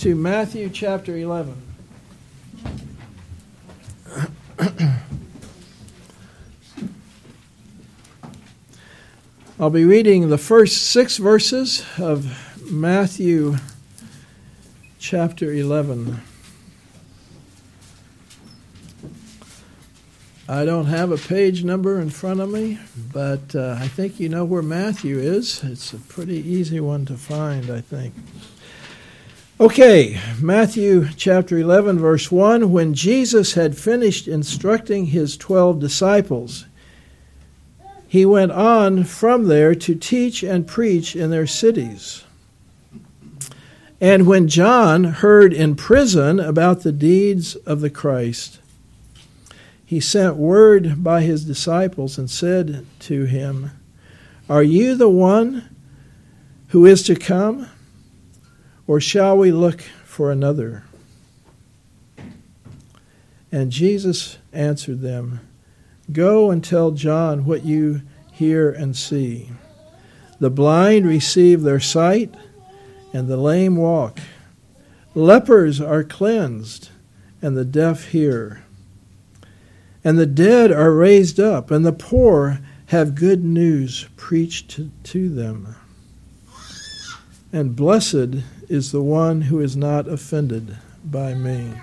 to Matthew chapter 11. I'll be reading the first 6 verses of Matthew chapter 11. I don't have a page number in front of me, but I think you know where Matthew is. It's a pretty easy one to find, I think. Okay, Matthew chapter 11, verse 1. When Jesus had finished instructing his 12 disciples, he went on from there to teach and preach in their cities. And when John heard in prison about the deeds of the Christ, he sent word by his disciples and said to him, "Are you the one who is to come, or shall we look for another?" And Jesus answered them, "Go and tell John what you hear and see. The blind receive their sight, and the lame walk. Lepers are cleansed, and the deaf hear. And the dead are raised up, and the poor have good news preached to them. And blessed is the one who is not offended by me."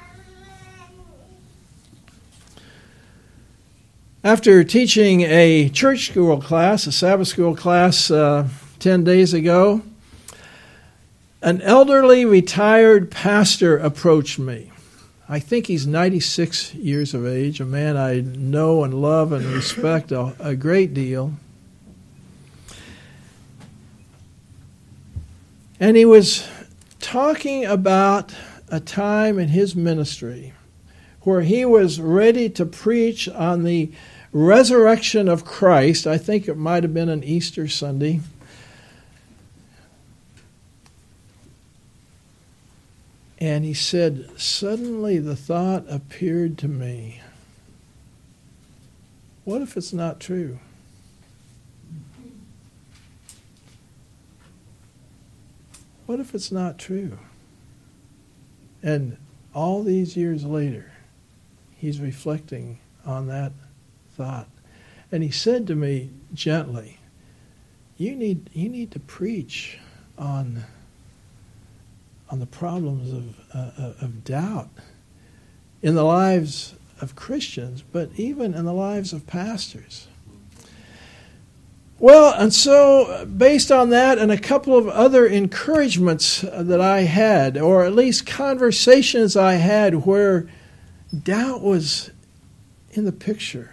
After teaching a church school class, a Sabbath school class 10 days ago, an elderly retired pastor approached me. I think he's 96 years of age, a man I know and love and respect a great deal. And he was talking about a time in his ministry where he was ready to preach on the resurrection of Christ. I think it might have been an Easter Sunday. And he said, "Suddenly the thought appeared to me, what if it's not true? What if it's not true?" And all these years later, he's reflecting on that thought. And he said to me gently, you need to preach on the problems of doubt in the lives of Christians, but even in the lives of pastors. Well, and so based on that and a couple of other encouragements that I had, or at least conversations I had where doubt was in the picture,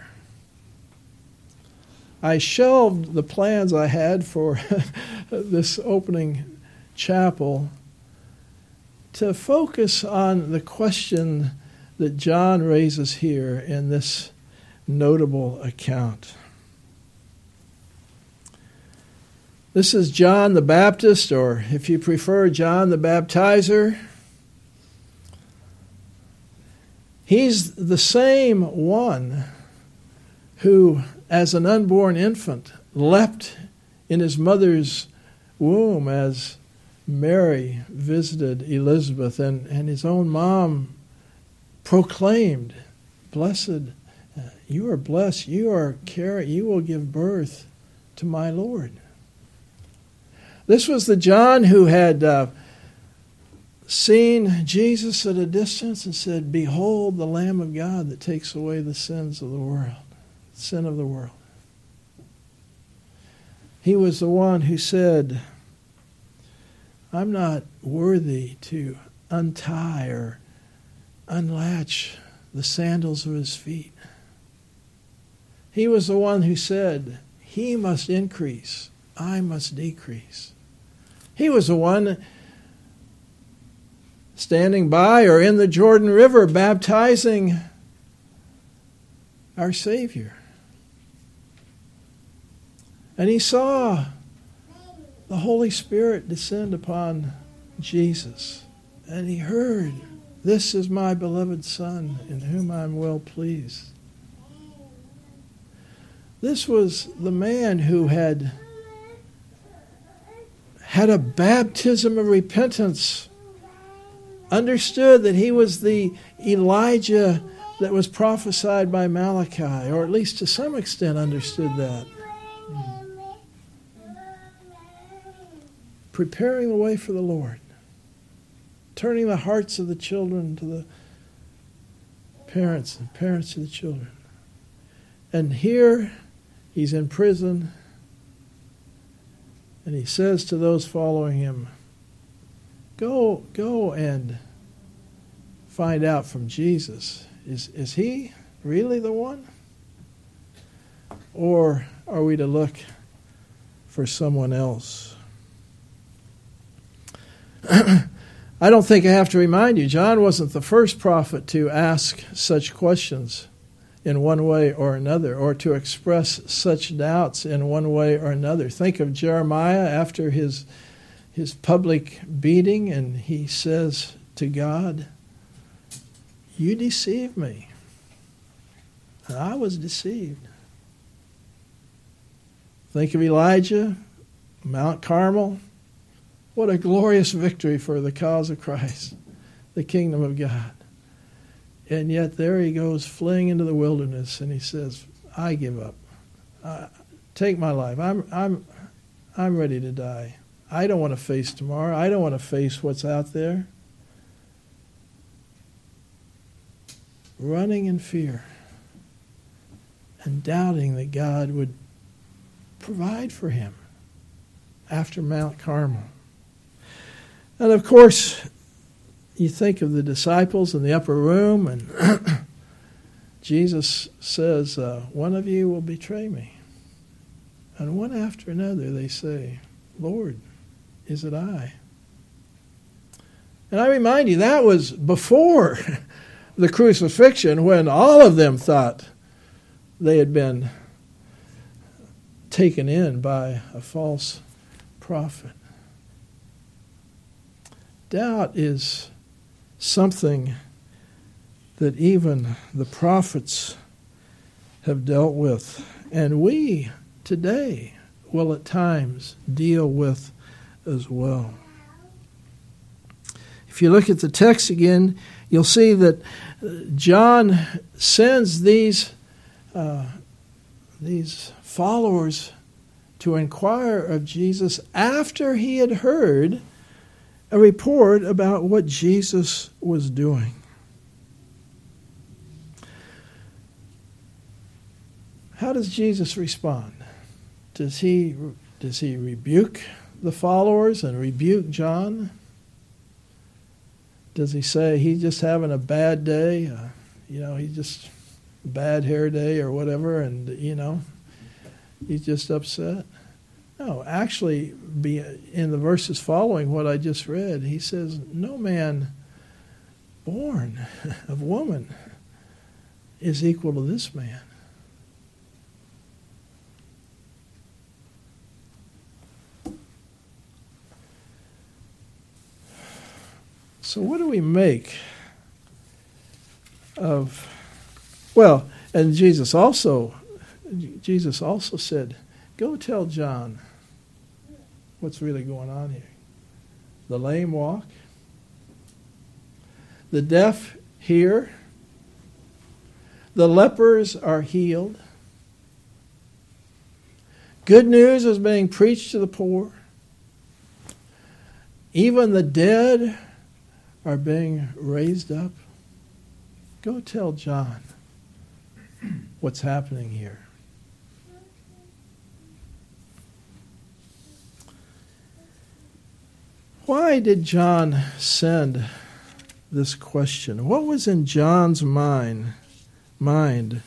I shelved the plans I had for this opening chapel to focus on the question that John raises here in this notable account. This is John the Baptist, or if you prefer, John the Baptizer. He's the same one who, as an unborn infant, leapt in his mother's womb as Mary visited Elizabeth, and his own mom proclaimed, "Blessed, you are blessed, you will give birth to my Lord." This was the John who had seen Jesus at a distance and said, "Behold the Lamb of God that takes away the sins of the world, sin of the world." He was the one who said, "I'm not worthy to untie or unlatch the sandals of his feet." He was the one who said, "He must increase, I must decrease." He was the one standing by or in the Jordan River baptizing our Savior. And he saw the Holy Spirit descend upon Jesus. And he heard, "This is my beloved Son, in whom I am well pleased." This was the man who had a baptism of repentance understood that he was the Elijah that was prophesied by Malachi, or at least to some extent understood that. Preparing the way for the Lord. Turning the hearts of the children to the parents and parents to the children. And here he's in prison, and he says to those following him, Go and find out from Jesus. Is he really the one? Or are we to look for someone else? I don't think I have to remind you, John wasn't the first prophet to ask such questions in one way or another, or to express such doubts in one way or another. Think of Jeremiah after his public beating, and he says to God, You deceived me, and I was deceived. Think of Elijah, Mount Carmel. What a glorious victory for the cause of Christ, the kingdom of God. And yet there he goes fleeing into the wilderness, and he says, I give up. Take my life. I'm ready to die. I don't want to face tomorrow. I don't want to face what's out there. Running in fear and doubting that God would provide for him after Mount Carmel. And of course, you think of the disciples in the upper room, and Jesus says, one of you will betray me. And one after another they say, Lord, is it I? And I remind you, that was before the crucifixion, when all of them thought they had been taken in by a false prophet. Doubt is something that even the prophets have dealt with, and we today will at times deal with as well. If you look at the text again, you'll see that John sends these followers to inquire of Jesus after he had heard a report about what Jesus was doing. How does Jesus respond? Does he rebuke the followers and rebuke John? Does he say he's just having a bad day? He's just a bad hair day or whatever, and, he's just upset? No, actually, in the verses following what I just read, he says, no man born of woman is equal to this man. So what do we make of, and Jesus also said, go tell John what's really going on here. The lame walk, the deaf hear, the lepers are healed, good news is being preached to the poor, even the dead are being raised up. Go tell John what's happening here. Why did John send this question? What was in John's mind when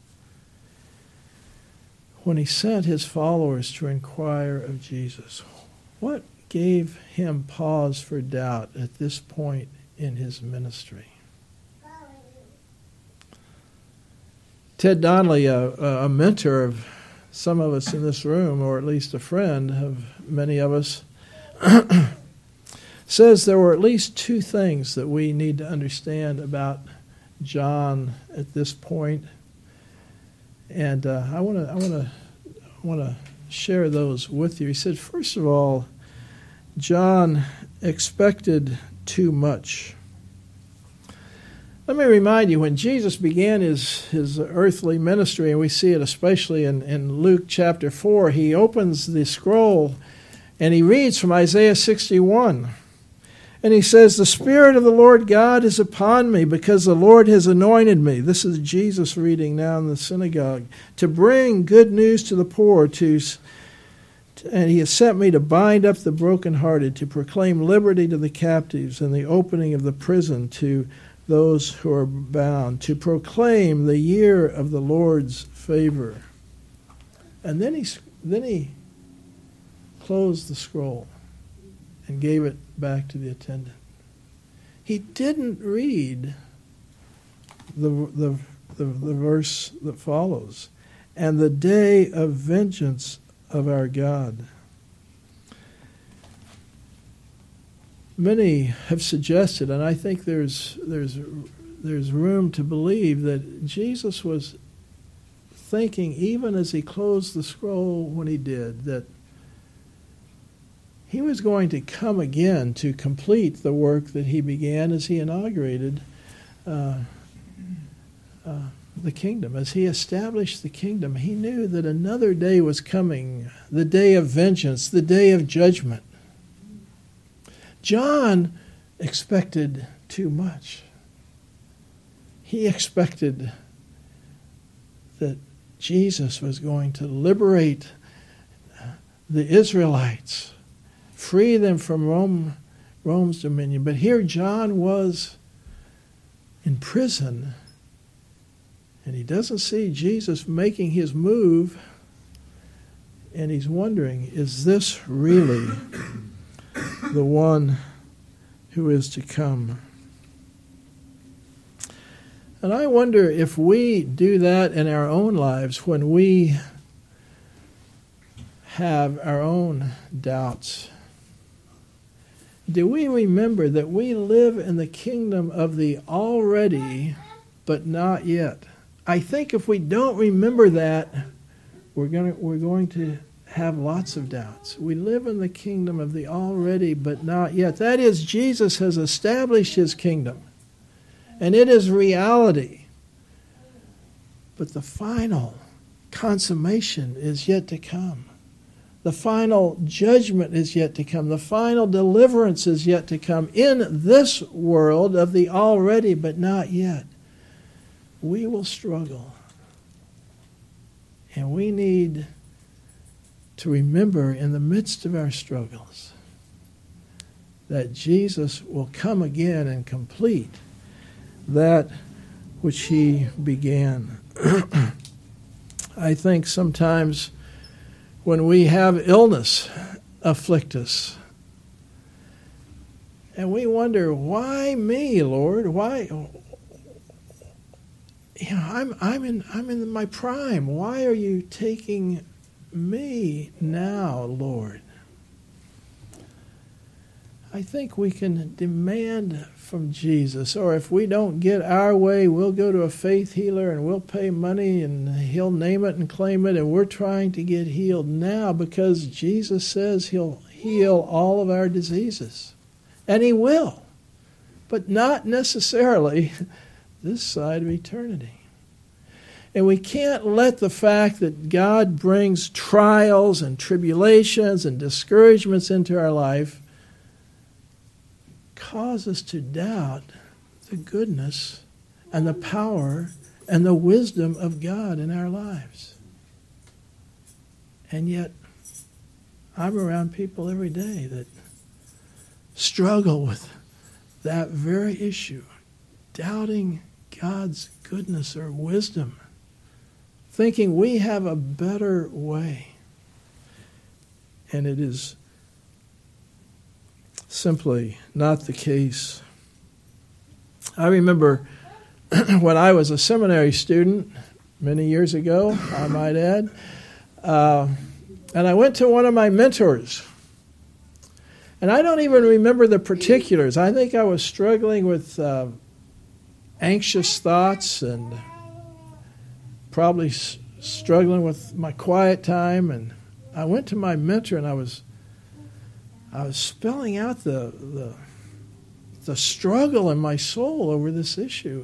he sent his followers to inquire of Jesus? What gave him pause for doubt at this point in his ministry? Ted Donnelly, a mentor of some of us in this room, or at least a friend of many of us, says there were at least two things that we need to understand about John at this point, and I want to share those with you. He said, first of all, John expected too much Let me remind you, when Jesus began his earthly ministry, and we see it especially in Luke chapter 4, he opens the scroll and he reads from Isaiah 61. And he says, "The Spirit of the Lord God is upon me, because the Lord has anointed me." This is Jesus reading now in the synagogue. "To bring good news to the poor, and he has sent me to bind up the brokenhearted, to proclaim liberty to the captives, and the opening of the prison to those who are bound, to proclaim the year of the Lord's favor." And then he closed the scroll and gave it back to the attendant. He didn't read the verse that follows, "and the day of vengeance of our God." Many have suggested, and I think there's room to believe, that Jesus was thinking, even as he closed the scroll when he did, that he was going to come again to complete the work that he began as he inaugurated the kingdom. As he established the kingdom, he knew that another day was coming, the day of vengeance, the day of judgment. John expected too much. He expected that Jesus was going to liberate the Israelites, free them from Rome's dominion. But here John was in prison, and he doesn't see Jesus making his move, and he's wondering, is this really the one who is to come? And I wonder if we do that in our own lives when we have our own doubts. Do we remember that we live in the kingdom of the already but not yet? I think if we don't remember that, we're going to have lots of doubts. We live in the kingdom of the already but not yet. That is, Jesus has established his kingdom, and it is reality. But the final consummation is yet to come. The final judgment is yet to come. The final deliverance is yet to come in this world of the already but not yet. We will struggle. And we need to remember in the midst of our struggles that Jesus will come again and complete that which he began. I think sometimes when we have illness afflict us, and we wonder, why me, Lord? Why? I'm in my prime. Why are you taking me now, Lord? I think we can demand from Jesus, or if we don't get our way, we'll go to a faith healer and we'll pay money and he'll name it and claim it, and we're trying to get healed now because Jesus says he'll heal all of our diseases. And he will, but not necessarily this side of eternity. And we can't let the fact that God brings trials and tribulations and discouragements into our life cause us to doubt the goodness and the power and the wisdom of God in our lives. And yet, I'm around people every day that struggle with that very issue, doubting God's goodness or wisdom, thinking we have a better way. And it is simply not the case. I remember when I was a seminary student many years ago, I might add, and I went to one of my mentors. And I don't even remember the particulars. I think I was struggling with anxious thoughts and probably struggling with my quiet time. And I went to my mentor and I was spelling out the the struggle in my soul over this issue.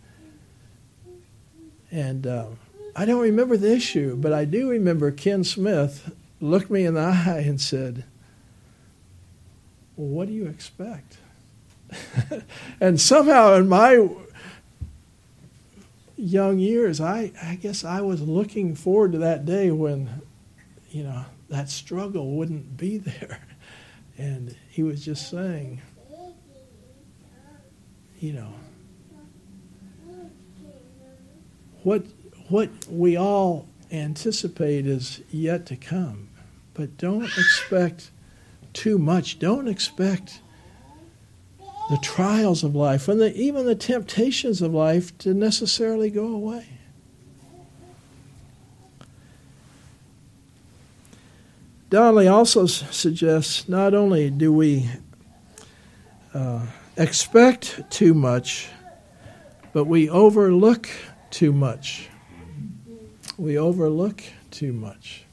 And I don't remember the issue, but I do remember Ken Smith looked me in the eye and said, well, what do you expect? And somehow in my young years, I guess I was looking forward to that day when, that struggle wouldn't be there. And he was just saying, what we all anticipate is yet to come. But don't expect too much. Don't expect the trials of life and even the temptations of life to necessarily go away. Donnelly also suggests not only do we expect too much, but we overlook too much. We overlook too much.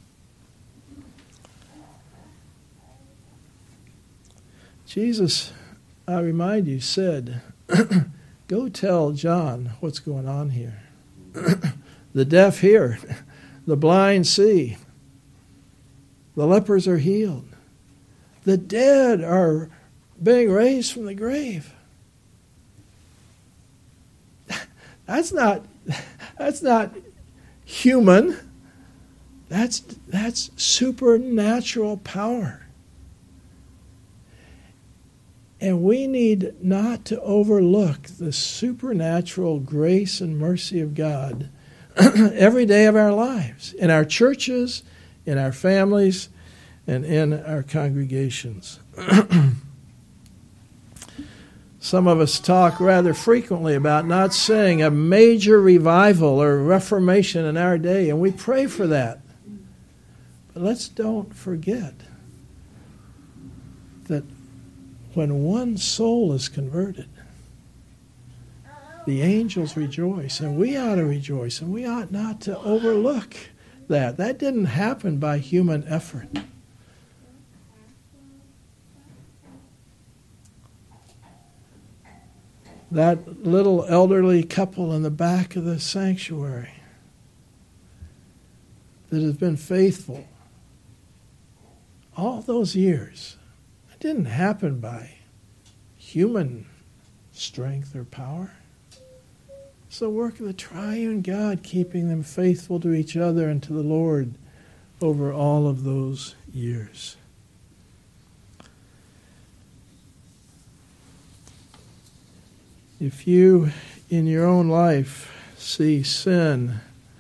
Jesus, I remind you, said, go tell John what's going on here. The deaf hear, the blind see, the lepers are healed, the dead are being raised from the grave. That's not human. That's supernatural power. And we need not to overlook the supernatural grace and mercy of God every day of our lives, in our churches, in our families, and in our congregations. Some of us talk rather frequently about not seeing a major revival or reformation in our day, and we pray for that. But let's don't forget that when one soul is converted, the angels rejoice, and we ought to rejoice, and we ought not to overlook that. That didn't happen by human effort. That little elderly couple in the back of the sanctuary that has been faithful all those years, it didn't happen by human strength or power. It's the work of the triune God keeping them faithful to each other and to the Lord over all of those years. If you, in your own life, see sin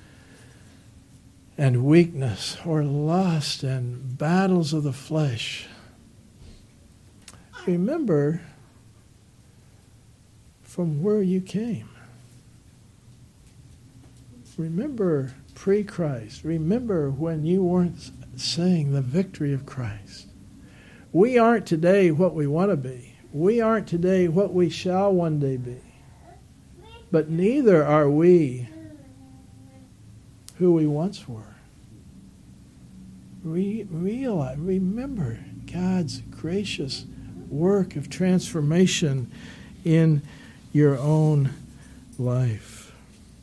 and weakness or lust and battles of the flesh, remember from where you came. Remember pre-Christ. Remember when you weren't seeing the victory of Christ. We aren't today what we want to be. We aren't today what we shall one day be. But neither are we who we once were. Remember God's gracious work of transformation in your own life.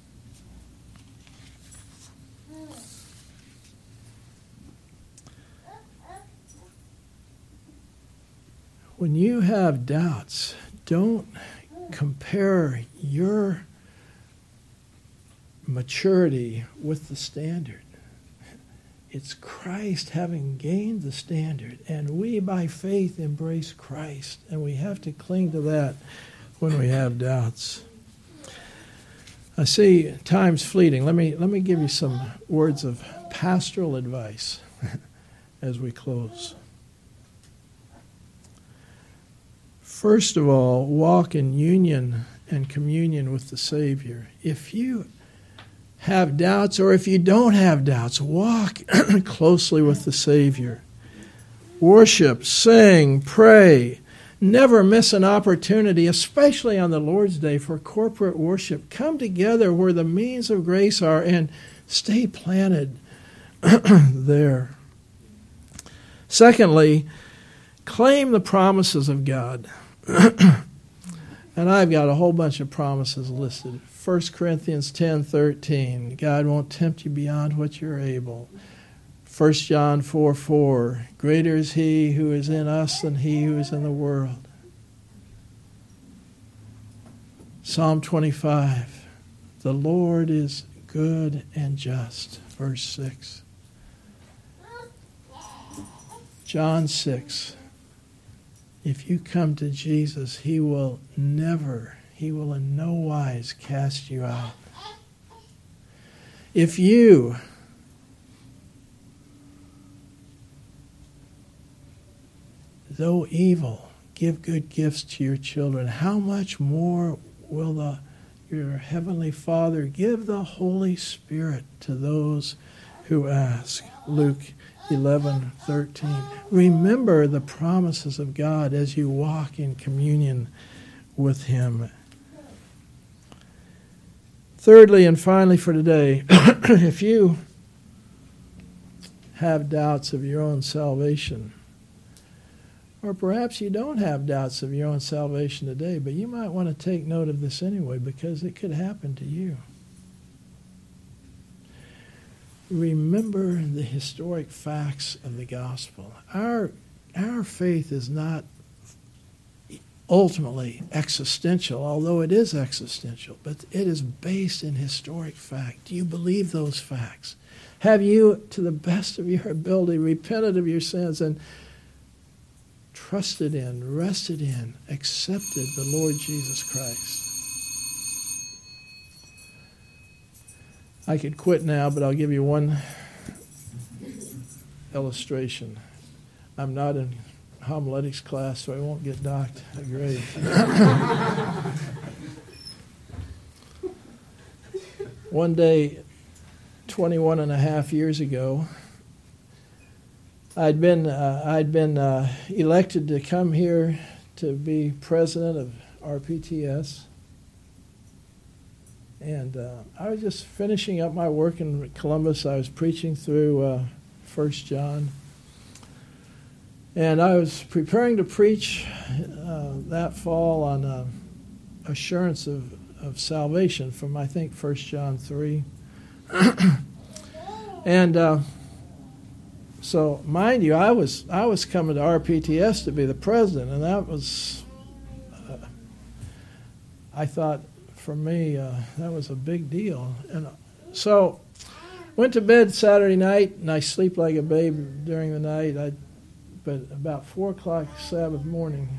When you have doubts, don't compare your maturity with the standard. It's Christ having gained the standard, and we by faith embrace Christ, and we have to cling to that when we have doubts. I see time's fleeting. Let me give you some words of pastoral advice as we close. First of all, walk in union and communion with the Savior. If you have doubts, or if you don't have doubts, walk closely with the Savior. Worship, sing, pray. Never miss an opportunity, especially on the Lord's Day, for corporate worship. Come together where the means of grace are and stay planted there. Secondly, claim the promises of God. And I've got a whole bunch of promises listed. 1 Corinthians 10:13, God won't tempt you beyond what you're able. 1 John 4:4, greater is he who is in us than he who is in the world. Psalm 25, the Lord is good and just. Verse 6. John 6, if you come to Jesus, he will in no wise cast you out. If you though evil, give good gifts to your children, how much more will your heavenly Father give the Holy Spirit to those who ask? Luke 11:13. Remember the promises of God as you walk in communion with Him. Thirdly and finally for today, if you have doubts of your own salvation, or perhaps you don't have doubts of your own salvation today, but you might want to take note of this anyway because it could happen to you. Remember the historic facts of the gospel. Our faith is not ultimately existential, although it is existential, but it is based in historic fact. Do you believe those facts? Have you, to the best of your ability, repented of your sins and trusted in, rested in, accepted the Lord Jesus Christ? I could quit now, but I'll give you one illustration. I'm not in homiletics class, so I won't get docked a grade. One day, 21 and a half years ago, I'd been elected to come here to be president of RPTS. And I was just finishing up my work in Columbus. I was preaching through 1 John. And I was preparing to preach that fall on assurance of salvation from, I think, 1 John 3. And so, mind you, I was coming to RPTS to be the president, and that was, I thought, for me, that was a big deal. And so, went to bed Saturday night, and I sleep like a babe during the night. But about 4 o'clock Sabbath morning,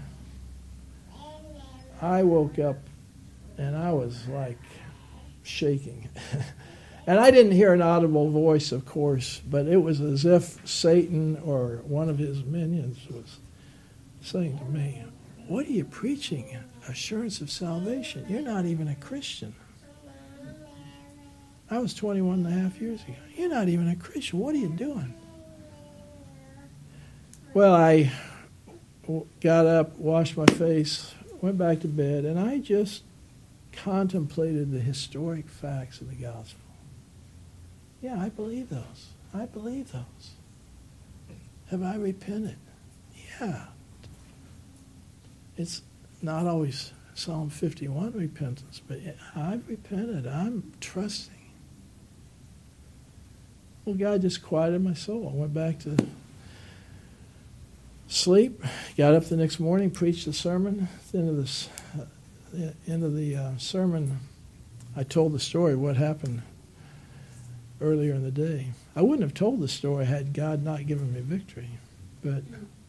I woke up, and I was like shaking. And I didn't hear an audible voice, of course, but it was as if Satan or one of his minions was saying to me, "What are you preaching? Assurance of salvation. You're not even a Christian." I was 21 and a half years ago. You're not even a Christian. What are you doing? Well, I got up, washed my face, went back to bed, and I just contemplated the historic facts of the gospel. Yeah, I believe those. I believe those. Have I repented? Yeah. It's not always Psalm 51 repentance, but I've repented. I'm trusting. Well, God just quieted my soul. I went back to sleep, got up the next morning, preached the sermon. At the end of the sermon, I told the story of what happened earlier in the day. I wouldn't have told the story had God not given me victory, but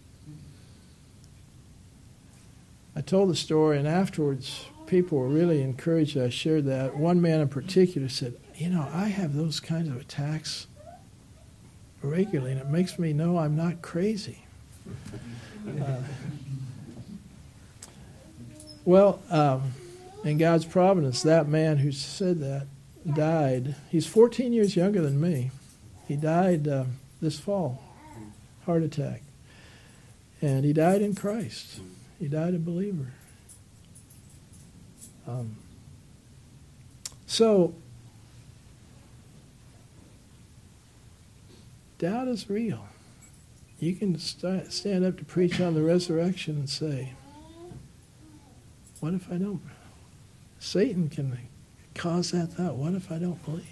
I told the story, and afterwards people were really encouraged that I shared that. One man in particular said, I have those kinds of attacks regularly, and it makes me know I'm not crazy. In God's providence, that man who said that died. He's 14 years younger than me. He died this fall, heart attack. And he died in Christ. He died a believer. So, doubt is real. You can stand up to preach on the resurrection and say, What if I don't? Satan can cause that thought. What if I don't believe?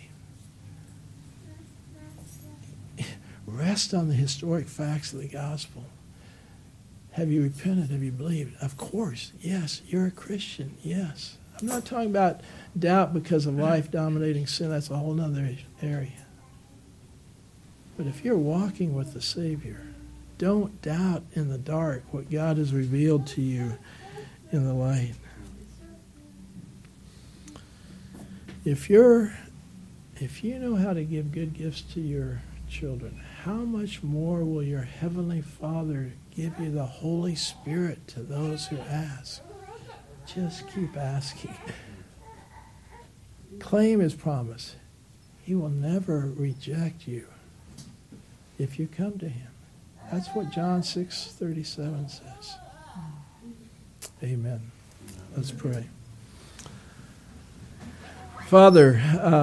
Rest on the historic facts of the gospel. Have you repented? Have you believed? Of course. Yes. You're a Christian. Yes. I'm not talking about doubt because of life-dominating sin. That's a whole other area. But if you're walking with the Savior, don't doubt in the dark what God has revealed to you in the light. If you know how to give good gifts to your children, how much more will your Heavenly Father give you the Holy Spirit to those who ask? Just keep asking. Claim His promise. He will never reject you if you come to Him. That's what John 6:37 says. Amen. Let's pray. Father,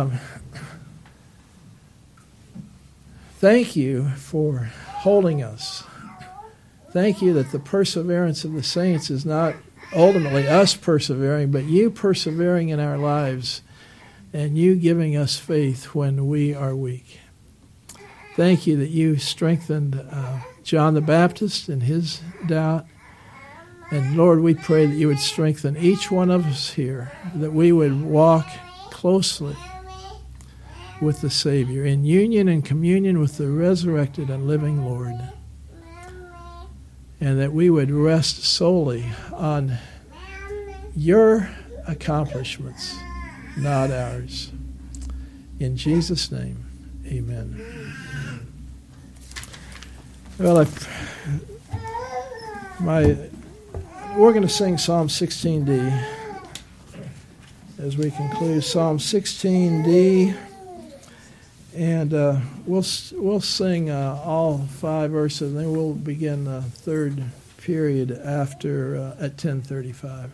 thank you for holding us. Thank you that the perseverance of the saints is not ultimately us persevering, but you persevering in our lives and you giving us faith when we are weak. Thank you that you strengthened John the Baptist in his doubt. And Lord, we pray that you would strengthen each one of us here, that we would walk closely with the Savior, in union and communion with the resurrected and living Lord. And that we would rest solely on your accomplishments, not ours. In Jesus' name, amen. Well, we're going to sing Psalm 16D as we conclude Psalm 16D, and we'll sing all 5 verses, and then we'll begin the third period after at 10:35.